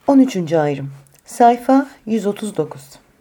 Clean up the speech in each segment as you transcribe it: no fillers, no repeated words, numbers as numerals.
13. ayrım. Sayfa 139.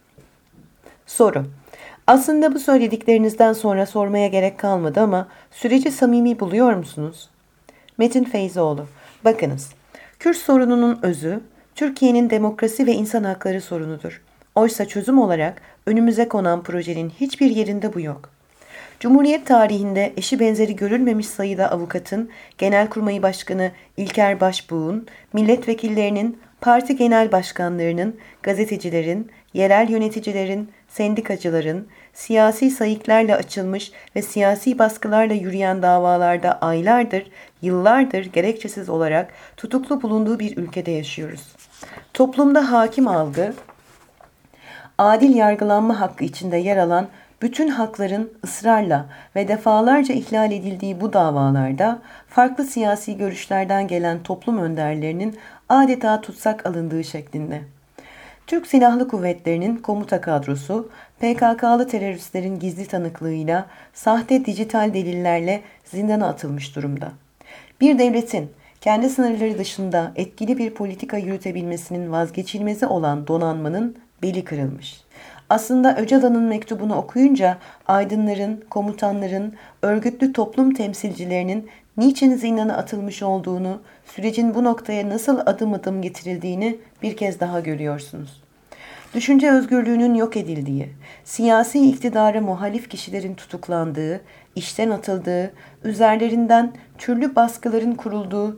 Soru. Aslında bu söylediklerinizden sonra sormaya gerek kalmadı ama süreci samimi buluyor musunuz? Metin Feyzoğlu. Bakınız, Kürt sorununun özü, Türkiye'nin demokrasi ve insan hakları sorunudur. Oysa çözüm olarak önümüze konan projenin hiçbir yerinde bu yok. Cumhuriyet tarihinde eşi benzeri görülmemiş sayıda avukatın, Genelkurmay Başkanı İlker Başbuğ'un, milletvekillerinin, parti genel başkanlarının, gazetecilerin, yerel yöneticilerin, sendikacıların, siyasi sayıklarla açılmış ve siyasi baskılarla yürüyen davalarda aylardır, yıllardır gerekçesiz olarak tutuklu bulunduğu bir ülkede yaşıyoruz. Toplumda hakim algı, adil yargılanma hakkı içinde yer alan bütün hakların ısrarla ve defalarca ihlal edildiği bu davalarda farklı siyasi görüşlerden gelen toplum önderlerinin adeta tutsak alındığı şeklinde. Türk Silahlı Kuvvetleri'nin komuta kadrosu PKK'lı teröristlerin gizli tanıklığıyla sahte dijital delillerle zindana atılmış durumda. Bir devletin kendi sınırları dışında etkili bir politika yürütebilmesinin vazgeçilmezi olan donanmanın beli kırılmış. Aslında Öcalan'ın mektubunu okuyunca aydınların, komutanların, örgütlü toplum temsilcilerinin niçin zindana atılmış olduğunu, sürecin bu noktaya nasıl adım adım getirildiğini bir kez daha görüyorsunuz. Düşünce özgürlüğünün yok edildiği, siyasi iktidara muhalif kişilerin tutuklandığı, işten atıldığı, üzerlerinden türlü baskıların kurulduğu,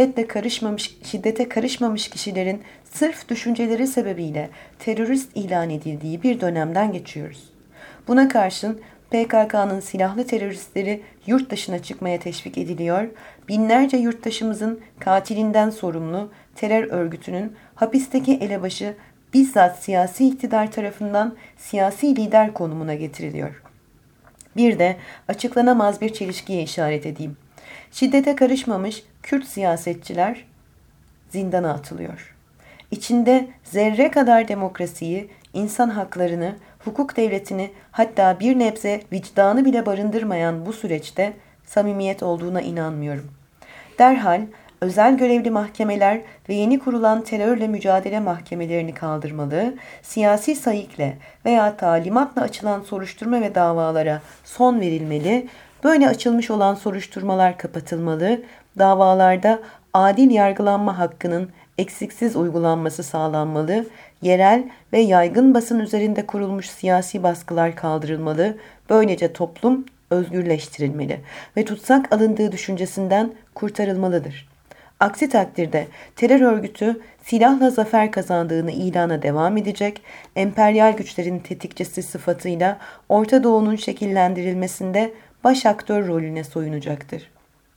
şiddete karışmamış kişilerin sırf düşünceleri sebebiyle terörist ilan edildiği bir dönemden geçiyoruz. Buna karşın PKK'nın silahlı teröristleri yurt dışına çıkmaya teşvik ediliyor, binlerce yurttaşımızın katilinden sorumlu terör örgütünün hapisteki elebaşı bizzat siyasi iktidar tarafından siyasi lider konumuna getiriliyor. Bir de açıklanamaz bir çelişkiye işaret edeyim. Şiddete karışmamış Kürt siyasetçiler zindana atılıyor. İçinde zerre kadar demokrasiyi, insan haklarını, hukuk devletini hatta bir nebze vicdanı bile barındırmayan bu süreçte samimiyet olduğuna inanmıyorum. Derhal özel görevli mahkemeler ve yeni kurulan terörle mücadele mahkemelerini kaldırmalı, siyasi sayıkla veya talimatla açılan soruşturma ve davalara son verilmeli, böyle açılmış olan soruşturmalar kapatılmalı, davalarda adil yargılanma hakkının eksiksiz uygulanması sağlanmalı, yerel ve yaygın basın üzerinde kurulmuş siyasi baskılar kaldırılmalı, böylece toplum özgürleştirilmeli ve tutsak alındığı düşüncesinden kurtarılmalıdır. Aksi takdirde terör örgütü silahla zafer kazandığını ilana devam edecek, emperyal güçlerin tetikçisi sıfatıyla Orta Doğu'nun şekillendirilmesinde baş aktör rolüne soyunacaktır.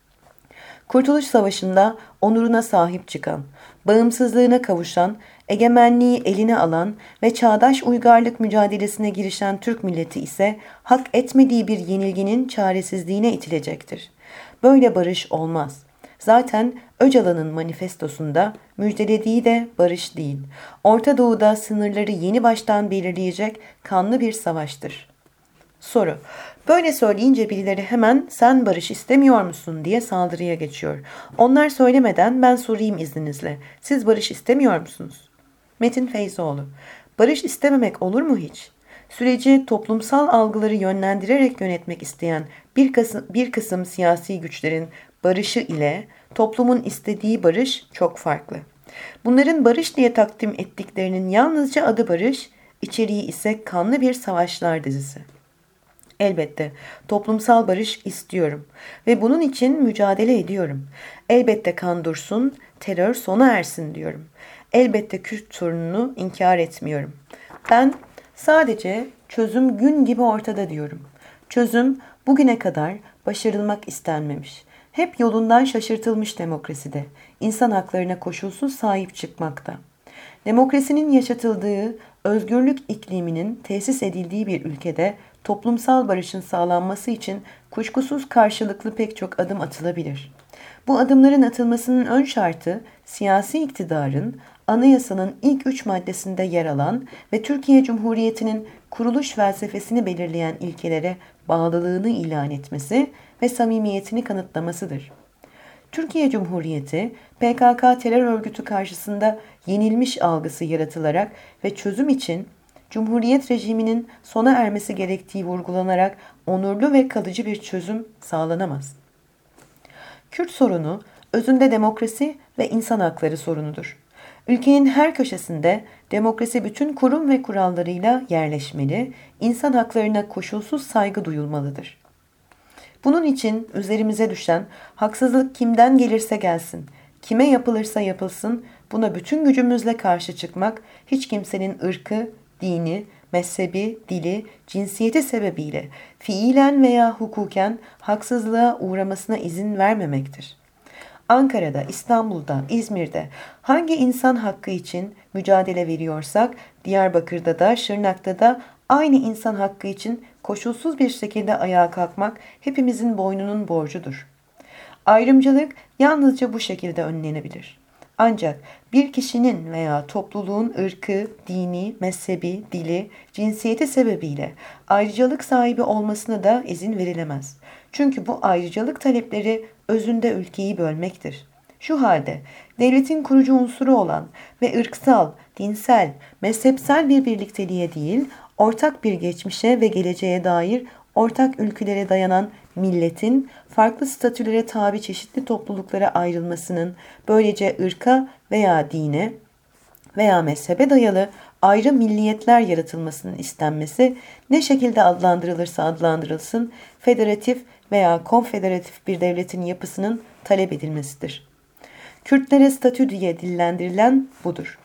Kurtuluş Savaşı'nda onuruna sahip çıkan, bağımsızlığına kavuşan, egemenliği eline alan ve çağdaş uygarlık mücadelesine girişen Türk milleti ise hak etmediği bir yenilginin çaresizliğine itilecektir. Böyle barış olmaz. Zaten Öcalan'ın manifestosunda müjdelediği de barış değil, Orta Doğu'da sınırları yeni baştan belirleyecek kanlı bir savaştır. Soru. Böyle söyleyince birileri hemen sen barış istemiyor musun diye saldırıya geçiyor. Onlar söylemeden ben sorayım izninizle. Siz barış istemiyor musunuz? Metin Feyzoğlu. Barış istememek olur mu hiç? Süreci toplumsal algıları yönlendirerek yönetmek isteyen bir kısım siyasi güçlerin barışı ile toplumun istediği barış çok farklı. Bunların barış diye takdim ettiklerinin yalnızca adı barış, içeriği ise kanlı bir savaşlar dizisi. Elbette toplumsal barış istiyorum ve bunun için mücadele ediyorum. Elbette kan dursun, terör sona ersin diyorum. Elbette Kürt sorununu inkar etmiyorum. Ben sadece çözüm gün gibi ortada diyorum. Çözüm bugüne kadar başarılmak istenmemiş. Hep yolundan şaşırtılmış demokraside, insan haklarına koşulsuz sahip çıkmakta. Demokrasinin yaşatıldığı, özgürlük ikliminin tesis edildiği bir ülkede toplumsal barışın sağlanması için kuşkusuz karşılıklı pek çok adım atılabilir. Bu adımların atılmasının ön şartı siyasi iktidarın anayasanın ilk 3 maddesinde yer alan ve Türkiye Cumhuriyeti'nin kuruluş felsefesini belirleyen ilkelere bağlılığını ilan etmesi ve samimiyetini kanıtlamasıdır. Türkiye Cumhuriyeti, PKK terör örgütü karşısında yenilmiş algısı yaratılarak ve çözüm için Cumhuriyet rejiminin sona ermesi gerektiği vurgulanarak onurlu ve kalıcı bir çözüm sağlanamaz. Kürt sorunu, özünde demokrasi ve insan hakları sorunudur. Ülkenin her köşesinde demokrasi bütün kurum ve kurallarıyla yerleşmeli, insan haklarına koşulsuz saygı duyulmalıdır. Bunun için üzerimize düşen haksızlık kimden gelirse gelsin, kime yapılırsa yapılsın, buna bütün gücümüzle karşı çıkmak, hiç kimsenin ırkı, dini, mezhebi, dili, cinsiyeti sebebiyle fiilen veya hukuken haksızlığa uğramasına izin vermemektir. Ankara'da, İstanbul'da, İzmir'de hangi insan hakkı için mücadele veriyorsak, Diyarbakır'da da, Şırnak'ta da aynı insan hakkı için koşulsuz bir şekilde ayağa kalkmak hepimizin boynunun borcudur. Ayrımcılık yalnızca bu şekilde önlenebilir. Ancak bir kişinin veya topluluğun ırkı, dini, mezhebi, dili, cinsiyeti sebebiyle ayrıcalık sahibi olmasına da izin verilemez. Çünkü bu ayrıcalık talepleri özünde ülkeyi bölmektir. Şu halde devletin kurucu unsuru olan ve ırksal, dinsel, mezhepsel bir birlikteliğe değil, ortak bir geçmişe ve geleceğe dair ortak ülkelere dayanan milletin farklı statülere tabi çeşitli topluluklara ayrılmasının, böylece ırka veya dine veya mezhebe dayalı ayrı milliyetler yaratılmasının istenmesi, ne şekilde adlandırılırsa adlandırılsın, federatif veya konfederatif bir devletin yapısının talep edilmesidir. Kürtlere statü diye dillendirilen budur.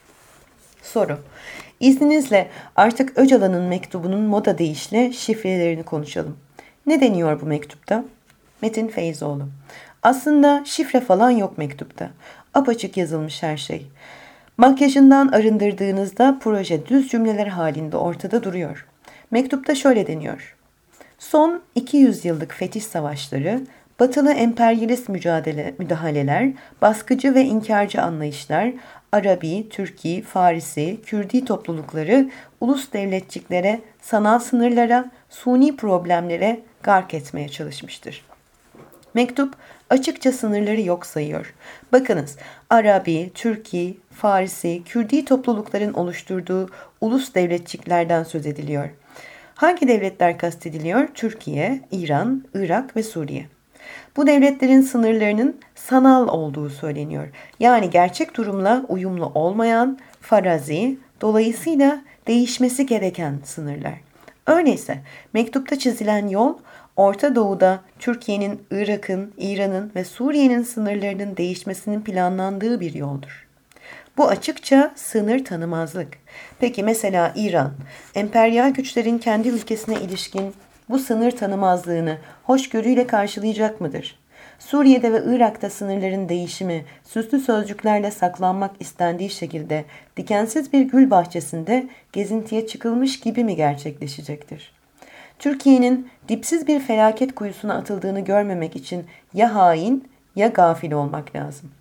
Soru: İzninizle artık Öcalan'ın mektubunun moda deyişle şifrelerini konuşalım. Ne deniyor bu mektupta? Metin Feyzoğlu: Aslında şifre falan yok mektupta. Apaçık yazılmış her şey. Makyajından arındırdığınızda proje düz cümleler halinde ortada duruyor. Mektupta şöyle deniyor: Son 200 yıllık fetiş savaşları, batılı emperyalist müdahaleler, baskıcı ve inkarcı anlayışlar, Arabi, Türki, Farisi, Kürdi toplulukları ulus devletçiklere, sanal sınırlara, suni problemlere gark etmeye çalışmıştır. Mektup açıkça sınırları yok sayıyor. Bakınız, Arabi, Türki, Farisi, Kürdi toplulukların oluşturduğu ulus devletçiklerden söz ediliyor. Hangi devletler kastediliyor? Türkiye, İran, Irak ve Suriye. Bu devletlerin sınırlarının sanal olduğu söyleniyor. Yani gerçek durumla uyumlu olmayan, farazi, dolayısıyla değişmesi gereken sınırlar. Öyleyse mektupta çizilen yol, Orta Doğu'da Türkiye'nin, Irak'ın, İran'ın ve Suriye'nin sınırlarının değişmesinin planlandığı bir yoldur. Bu açıkça sınır tanımazlık. Peki mesela İran, emperyal güçlerin kendi ülkesine ilişkin bu sınır tanımazlığını hoşgörüyle karşılayacak mıdır? Suriye'de ve Irak'ta sınırların değişimi süslü sözcüklerle saklanmak istendiği şekilde dikensiz bir gül bahçesinde gezintiye çıkılmış gibi mi gerçekleşecektir? Türkiye'nin dipsiz bir felaket kuyusuna atıldığını görmemek için ya hain ya gafil olmak lazım.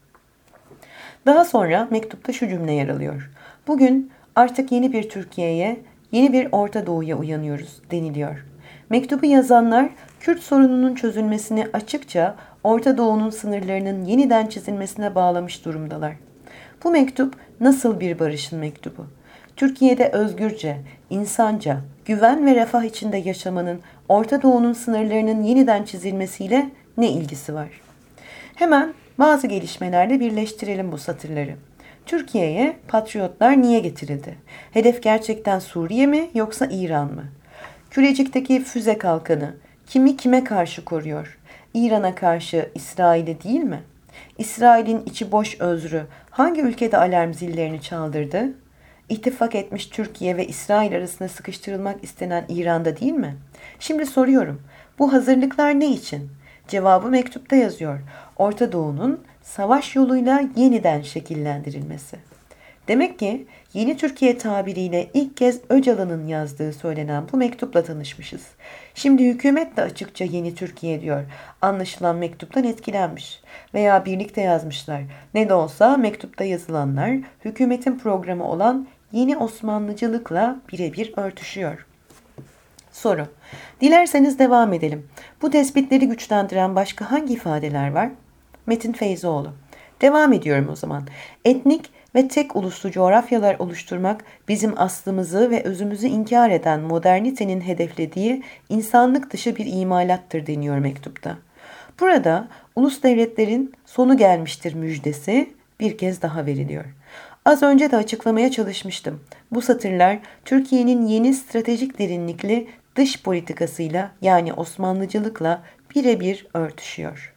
Daha sonra mektupta şu cümle yer alıyor: Bugün artık yeni bir Türkiye'ye, yeni bir Orta Doğu'ya uyanıyoruz deniliyor. Mektubu yazanlar Kürt sorununun çözülmesini açıkça Orta Doğu'nun sınırlarının yeniden çizilmesine bağlamış durumdalar. Bu mektup nasıl bir barışın mektubu? Türkiye'de özgürce, insanca, güven ve refah içinde yaşamanın Orta Doğu'nun sınırlarının yeniden çizilmesiyle ne ilgisi var? Hemen bazı gelişmelerle birleştirelim bu satırları. Türkiye'ye patriotlar niye getirildi? Hedef gerçekten Suriye mi yoksa İran mı? Kürecik'teki füze kalkanı kimi kime karşı koruyor? İran'a karşı İsrail'e değil mi? İsrail'in içi boş özrü hangi ülkede alarm zillerini çaldırdı? İttifak etmiş Türkiye ve İsrail arasında sıkıştırılmak istenen İran'da değil mi? Şimdi soruyorum, bu hazırlıklar ne için? Cevabı mektupta yazıyor: Orta Doğu'nun savaş yoluyla yeniden şekillendirilmesi. Demek ki yeni Türkiye tabiriyle ilk kez Öcalan'ın yazdığı söylenen bu mektupla tanışmışız. Şimdi hükümet de açıkça yeni Türkiye diyor. Anlaşılan mektuptan etkilenmiş. Veya birlikte yazmışlar. Ne de olsa mektupta yazılanlar hükümetin programı olan yeni Osmanlıcılıkla birebir örtüşüyor. Soru: Dilerseniz devam edelim. Bu tespitleri güçlendiren başka hangi ifadeler var? Metin Feyzoğlu. Devam ediyorum o zaman. Etnik ve tek uluslu coğrafyalar oluşturmak bizim aslımızı ve özümüzü inkar eden modernitenin hedeflediği insanlık dışı bir imalattır deniyor mektupta. Burada ulus devletlerin sonu gelmiştir müjdesi bir kez daha veriliyor. Az önce de açıklamaya çalışmıştım. Bu satırlar Türkiye'nin yeni stratejik derinlikli dış politikasıyla yani Osmanlıcılıkla birebir örtüşüyor.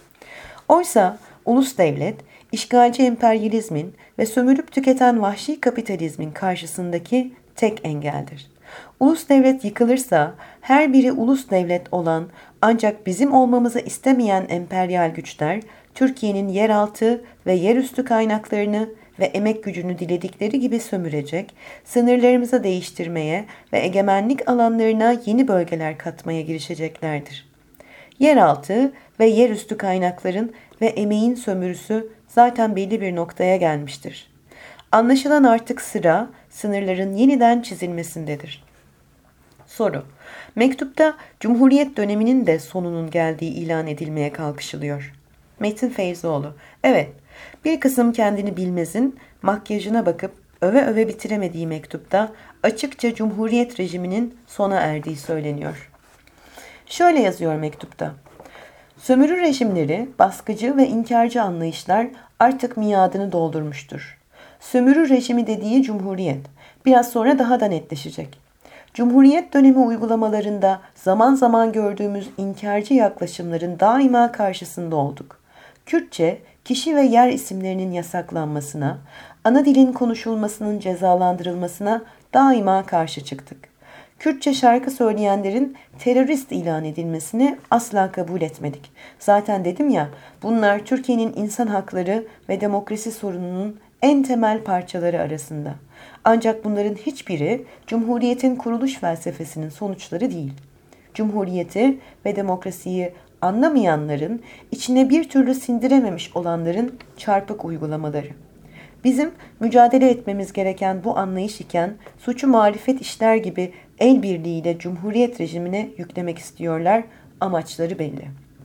Oysa ulus devlet, işgalci emperyalizmin ve sömürüp tüketen vahşi kapitalizmin karşısındaki tek engeldir. Ulus devlet yıkılırsa her biri ulus devlet olan ancak bizim olmamızı istemeyen emperyal güçler Türkiye'nin yeraltı ve yerüstü kaynaklarını ve emek gücünü diledikleri gibi sömürecek, sınırlarımızı değiştirmeye ve egemenlik alanlarına yeni bölgeler katmaya girişeceklerdir. Yeraltı ve yerüstü kaynakların ve emeğin sömürüsü zaten belli bir noktaya gelmiştir. Anlaşılan artık sıra sınırların yeniden çizilmesindedir. Soru. Mektupta Cumhuriyet döneminin de sonunun geldiği ilan edilmeye kalkışılıyor. Metin Feyzoğlu. Evet, bir kısım kendini bilmezin makyajına bakıp öve öve bitiremediği mektupta açıkça Cumhuriyet rejiminin sona erdiği söyleniyor. Şöyle yazıyor mektupta. Sömürü rejimleri, baskıcı ve inkarcı anlayışlar artık miadını doldurmuştur. Sömürü rejimi dediği Cumhuriyet, biraz sonra daha da netleşecek. Cumhuriyet dönemi uygulamalarında zaman zaman gördüğümüz inkarcı yaklaşımların daima karşısında olduk. Kürtçe, kişi ve yer isimlerinin yasaklanmasına, ana dilin konuşulmasının cezalandırılmasına daima karşı çıktık. Kürtçe şarkı söyleyenlerin terörist ilan edilmesini asla kabul etmedik. Zaten dedim ya, bunlar Türkiye'nin insan hakları ve demokrasi sorununun en temel parçaları arasında. Ancak bunların hiçbiri Cumhuriyet'in kuruluş felsefesinin sonuçları değil. Cumhuriyeti ve demokrasiyi anlamayanların, içine bir türlü sindirememiş olanların çarpık uygulamaları. Bizim mücadele etmemiz gereken bu anlayış iken suçu marifet işler gibi el birliğiyle Cumhuriyet rejimine yüklemek istiyorlar, amaçları belli.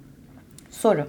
Soru.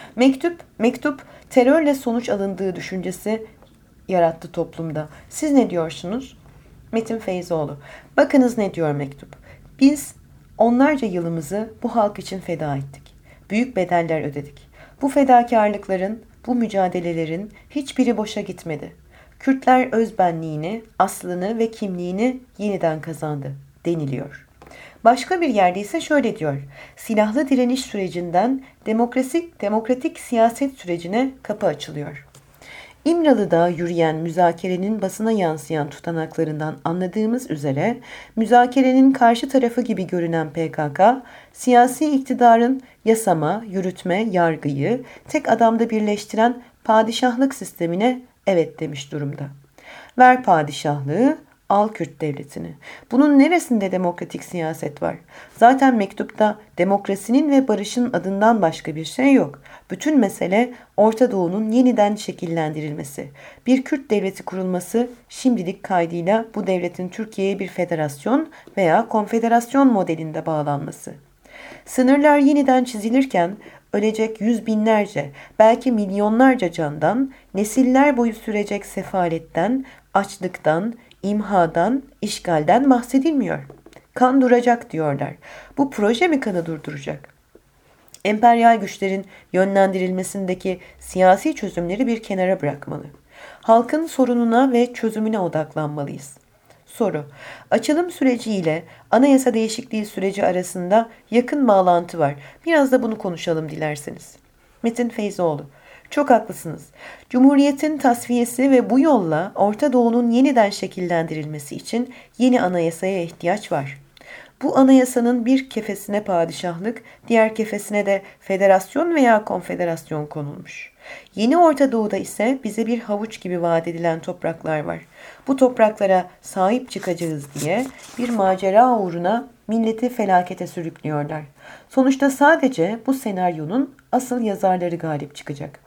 Mektup terörle sonuç alındığı düşüncesi yarattı toplumda. Siz ne diyorsunuz? Metin Feyzoğlu. Bakınız ne diyor mektup. Biz onlarca yılımızı bu halk için feda ettik. Büyük bedeller ödedik. Bu fedakarlıkların, bu mücadelelerin hiçbiri boşa gitmedi. Kürtler özbenliğini, aslını ve kimliğini yeniden kazandı deniliyor. Başka bir yerde ise şöyle diyor. Silahlı direniş sürecinden demokratik siyaset sürecine kapı açılıyor. İmralı'da yürüyen müzakerenin basına yansıyan tutanaklarından anladığımız üzere müzakerenin karşı tarafı gibi görünen PKK, siyasi iktidarın yasama, yürütme, yargıyı tek adamda birleştiren padişahlık sistemine evet demiş durumda. Ver padişahlığı, al Kürt devletini. Bunun neresinde demokratik siyaset var? Zaten mektupta demokrasinin ve barışın adından başka bir şey yok. Bütün mesele Orta Doğu'nun yeniden şekillendirilmesi. Bir Kürt devleti kurulması şimdilik kaydıyla bu devletin Türkiye'ye bir federasyon veya konfederasyon modelinde bağlanması. Sınırlar yeniden çizilirken ölecek yüz binlerce, belki milyonlarca candan, nesiller boyu sürecek sefaletten, açlıktan, imhadan, işgalden bahsedilmiyor. Kan duracak diyorlar. Bu proje mi kanı durduracak? Emperyal güçlerin yönlendirilmesindeki siyasi çözümleri bir kenara bırakmalı. Halkın sorununa ve çözümüne odaklanmalıyız. Soru. Açılım süreci ile anayasa değişikliği süreci arasında yakın bağlantı var. Biraz da bunu konuşalım dilerseniz. Metin Feyzoğlu. Çok haklısınız. Cumhuriyetin tasfiyesi ve bu yolla Orta Doğu'nun yeniden şekillendirilmesi için yeni anayasaya ihtiyaç var. Bu anayasanın bir kefesine padişahlık, diğer kefesine de federasyon veya konfederasyon konulmuş. Yeni Orta Doğu'da ise bize bir havuç gibi vaat edilen topraklar var. Bu topraklara sahip çıkacağız diye bir macera uğruna milleti felakete sürüklüyorlar. Sonuçta sadece bu senaryonun asıl yazarları galip çıkacak.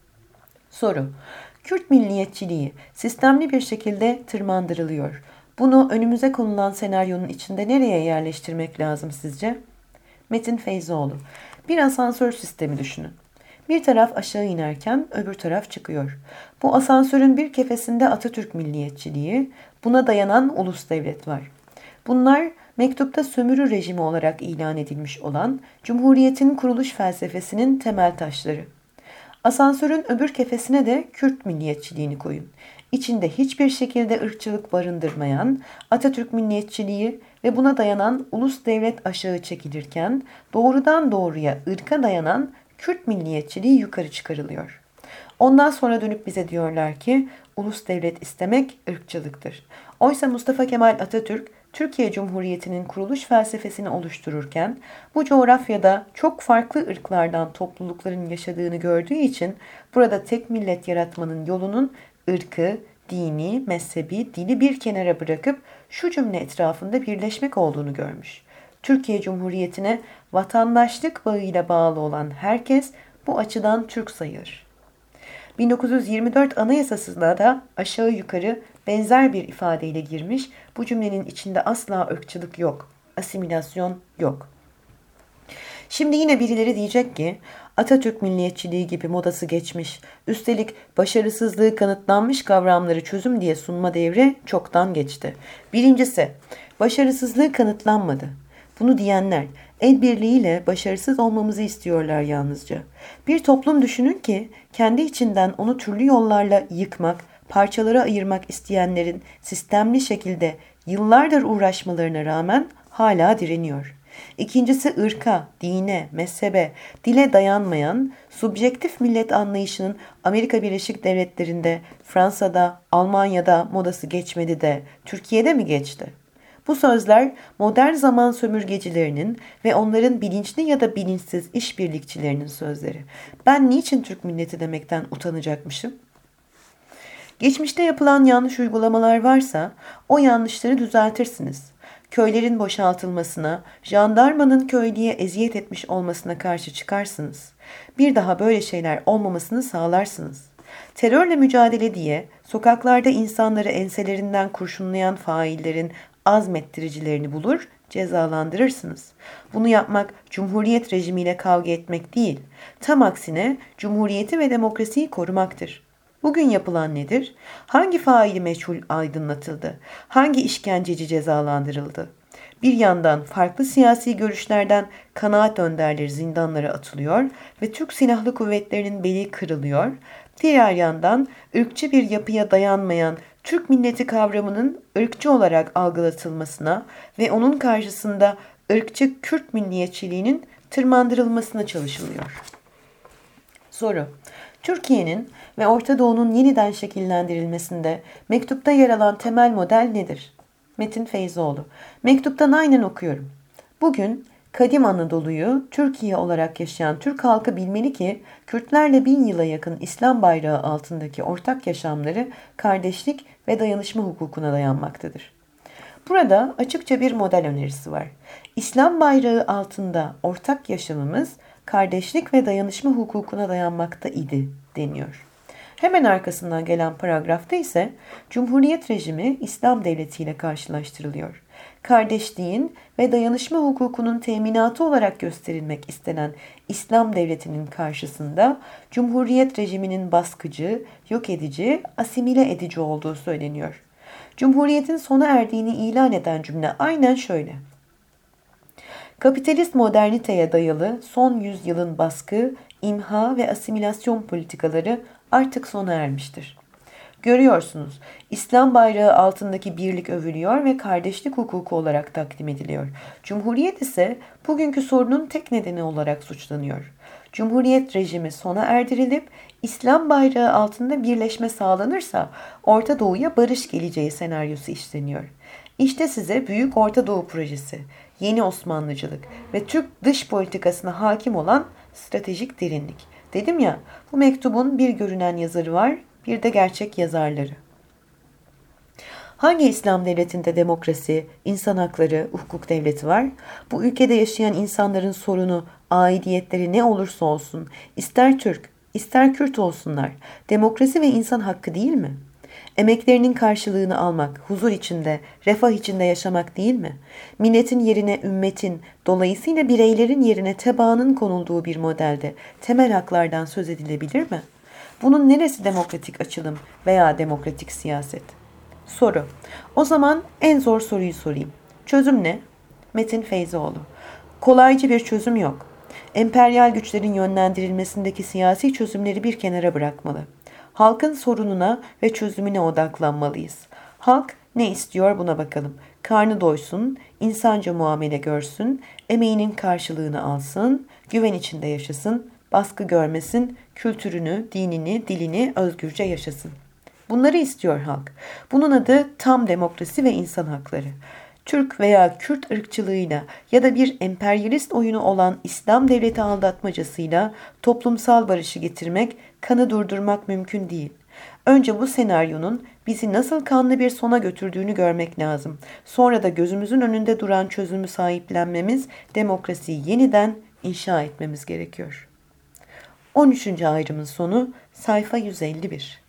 Soru. Kürt milliyetçiliği sistemli bir şekilde tırmandırılıyor. Bunu önümüze konulan senaryonun içinde nereye yerleştirmek lazım sizce? Metin Feyzoğlu. Bir asansör sistemi düşünün. Bir taraf aşağı inerken öbür taraf çıkıyor. Bu asansörün bir kefesinde Atatürk milliyetçiliği, buna dayanan ulus devlet var. Bunlar mektupta sömürü rejimi olarak ilan edilmiş olan Cumhuriyet'in kuruluş felsefesinin temel taşları. Asansörün öbür kefesine de Kürt milliyetçiliğini koyun. İçinde hiçbir şekilde ırkçılık barındırmayan Atatürk milliyetçiliği ve buna dayanan ulus devlet aşağı çekilirken doğrudan doğruya ırka dayanan Kürt milliyetçiliği yukarı çıkarılıyor. Ondan sonra dönüp bize diyorlar ki ulus devlet istemek ırkçılıktır. Oysa Mustafa Kemal Atatürk Türkiye Cumhuriyeti'nin kuruluş felsefesini oluştururken bu coğrafyada çok farklı ırklardan toplulukların yaşadığını gördüğü için burada tek millet yaratmanın yolunun ırkı, dini, mezhebi, dili bir kenara bırakıp şu cümle etrafında birleşmek olduğunu görmüş. Türkiye Cumhuriyeti'ne vatandaşlık bağıyla bağlı olan herkes bu açıdan Türk sayılır. 1924 Anayasası'na da aşağı yukarı benzer bir ifadeyle girmiş, bu cümlenin içinde asla ırkçılık yok, asimilasyon yok. Şimdi yine birileri diyecek ki Atatürk milliyetçiliği gibi modası geçmiş, üstelik başarısızlığı kanıtlanmış kavramları çözüm diye sunma devri çoktan geçti. Birincisi, başarısızlığı kanıtlanmadı. Bunu diyenler el birliğiyle başarısız olmamızı istiyorlar yalnızca. Bir toplum düşünün ki kendi içinden onu türlü yollarla yıkmak, parçalara ayırmak isteyenlerin sistemli şekilde yıllardır uğraşmalarına rağmen hala direniyor. İkincisi ırka, dine, mezhebe, dile dayanmayan subjektif millet anlayışının Amerika Birleşik Devletleri'nde, Fransa'da, Almanya'da modası geçmedi de Türkiye'de mi geçti? Bu sözler modern zaman sömürgecilerinin ve onların bilinçli ya da bilinçsiz işbirlikçilerinin sözleri. Ben niçin Türk milleti demekten utanacakmışım? Geçmişte yapılan yanlış uygulamalar varsa o yanlışları düzeltirsiniz. Köylerin boşaltılmasına, jandarmanın köylüye eziyet etmiş olmasına karşı çıkarsınız. Bir daha böyle şeyler olmamasını sağlarsınız. Terörle mücadele diye sokaklarda insanları enselerinden kurşunlayan faillerin azmettiricilerini bulur, cezalandırırsınız. Bunu yapmak Cumhuriyet rejimiyle kavga etmek değil, tam aksine Cumhuriyeti ve demokrasiyi korumaktır. Bugün yapılan nedir? Hangi faili meçhul aydınlatıldı? Hangi işkenceci cezalandırıldı? Bir yandan farklı siyasi görüşlerden kanaat önderleri zindanlara atılıyor ve Türk Silahlı Kuvvetleri'nin beli kırılıyor. Diğer yandan ırkçı bir yapıya dayanmayan Türk milleti kavramının ırkçı olarak algılatılmasına ve onun karşısında ırkçı Kürt milliyetçiliğinin tırmandırılmasına çalışılıyor. Soru: Türkiye'nin ve Orta Doğu'nun yeniden şekillendirilmesinde mektupta yer alan temel model nedir? Metin Feyzoğlu. Mektuptan aynen okuyorum. Bugün Kadim Anadolu'yu Türkiye olarak yaşayan Türk halkı bilmeli ki Kürtlerle 1000 yıla yakın İslam bayrağı altındaki ortak yaşamları kardeşlik ve dayanışma hukukuna dayanmaktadır. Burada açıkça bir model önerisi var. İslam bayrağı altında ortak yaşamımız kardeşlik ve dayanışma hukukuna dayanmakta idi deniyor. Hemen arkasından gelen paragrafta ise Cumhuriyet rejimi İslam devleti ile karşılaştırılıyor. Kardeşliğin ve dayanışma hukukunun teminatı olarak gösterilmek istenen İslam devletinin karşısında Cumhuriyet rejiminin baskıcı, yok edici, asimile edici olduğu söyleniyor. Cumhuriyetin sona erdiğini ilan eden cümle aynen şöyle: kapitalist moderniteye dayalı son yüzyılın baskı, imha ve asimilasyon politikaları artık sona ermiştir. Görüyorsunuz, İslam bayrağı altındaki birlik övülüyor ve kardeşlik hukuku olarak takdim ediliyor. Cumhuriyet ise bugünkü sorunun tek nedeni olarak suçlanıyor. Cumhuriyet rejimi sona erdirilip İslam bayrağı altında birleşme sağlanırsa Orta Doğu'ya barış geleceği senaryosu işleniyor. İşte size Büyük Orta Doğu Projesi, yeni Osmanlıcılık ve Türk dış politikasına hakim olan stratejik derinlik. Dedim ya, bu mektubun bir görünen yazarı var, bir de gerçek yazarları. Hangi İslam devletinde demokrasi, insan hakları, hukuk devleti var? Bu ülkede yaşayan insanların sorunu, aidiyetleri ne olursa olsun, ister Türk, ister Kürt olsunlar, demokrasi ve insan hakkı değil mi? Emeklerinin karşılığını almak, huzur içinde, refah içinde yaşamak değil mi? Milletin yerine ümmetin, dolayısıyla bireylerin yerine tebaanın konulduğu bir modelde temel haklardan söz edilebilir mi? Bunun neresi demokratik açılım veya demokratik siyaset? Soru. O zaman en zor soruyu sorayım. Çözüm ne? Metin Feyzioğlu. Kolaycı bir çözüm yok. Emperyal güçlerin yönlendirilmesindeki siyasi çözümleri bir kenara bırakmalı. Halkın sorununa ve çözümüne odaklanmalıyız. Halk ne istiyor buna bakalım. Karnı doysun, insanca muamele görsün, emeğinin karşılığını alsın, güven içinde yaşasın, baskı görmesin, kültürünü, dinini, dilini özgürce yaşasın. Bunları istiyor halk. Bunun adı tam demokrasi ve insan hakları. Türk veya Kürt ırkçılığıyla ya da bir emperyalist oyunu olan İslam devleti aldatmacasıyla toplumsal barışı getirmek, kanı durdurmak mümkün değil. Önce bu senaryonun bizi nasıl kanlı bir sona götürdüğünü görmek lazım. Sonra da gözümüzün önünde duran çözümü sahiplenmemiz, demokrasiyi yeniden inşa etmemiz gerekiyor. 13. ayrımın sonu sayfa 151.